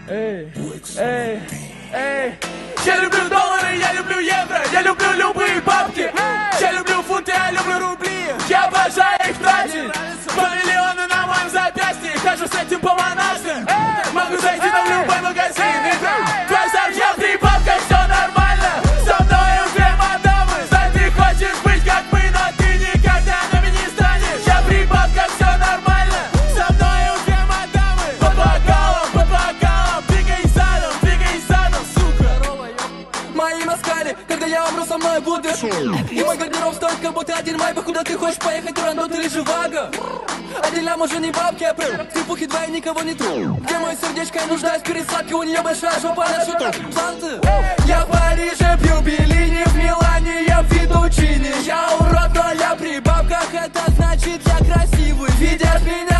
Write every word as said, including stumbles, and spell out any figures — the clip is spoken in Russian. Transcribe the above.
Эй, эй, эй. Я люблю доллары, я люблю евро, я люблю любые бабки. Я люблю фунты, я люблю рубли. Я обожаю их тратить. По миллиону на моем запястье. Хожу с этим по монашным. Могу зайти на любой магазин. Глаза, я в три бабка, все нормально. Со мной уже мадамы. Знай, ты хочешь быть как мы, но ты никогда нами не станешь. Я в три бабка, все нормально. Со мной уже мадамы. По бокалам, по бокалам. Двигай задом, двигай задом, сука. Мои москали, когда я умру, со мной будешь. И мой гардероб стоит, как будто один майбах. Куда ты хочешь поехать, Турандот или Живаго? Один лям уже не бабки, а прям трепухи двое никого не тру. Где мое сердечко, я нуждаюсь в пересадке. У нее большая жопа, на что планты. Я в Париже пью Беллини, в Милане я в Фетучини. Я урод, но я при бабках, это значит я красивый. Видят меня